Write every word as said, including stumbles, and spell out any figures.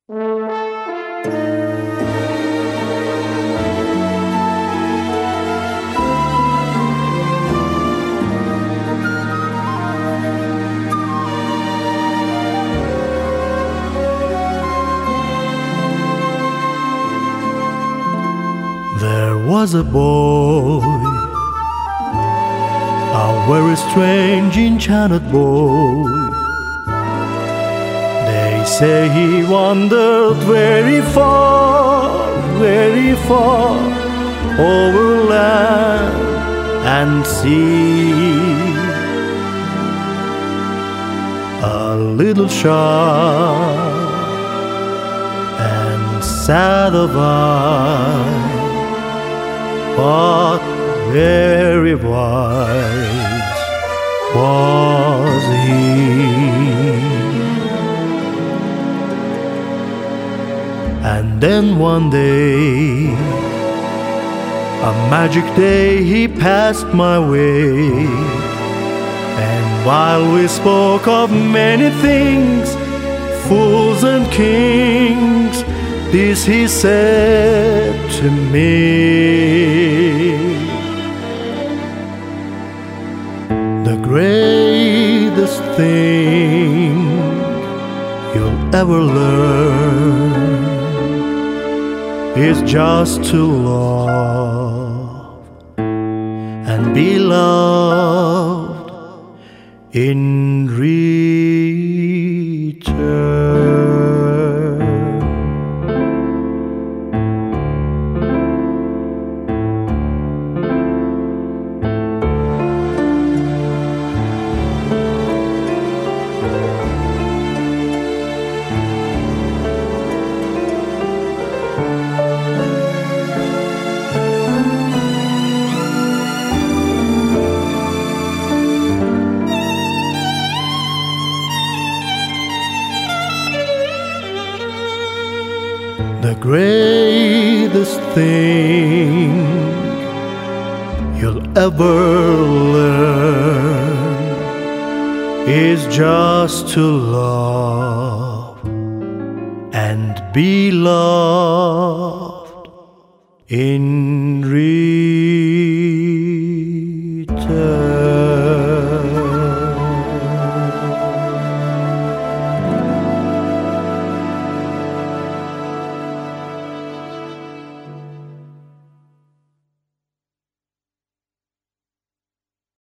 There was a boy, a very strange, enchanted boy. They say he wandered very far, very far, over land and sea. A little shy and sad of eye, but very wise was he. And then one day, a magic day, he passed my way. And while we spoke of many things, fools and kings, this he said to me: the greatest thing you'll ever learn is just to love and be loved in return. The greatest thing you'll ever learn is just to love and be loved in return.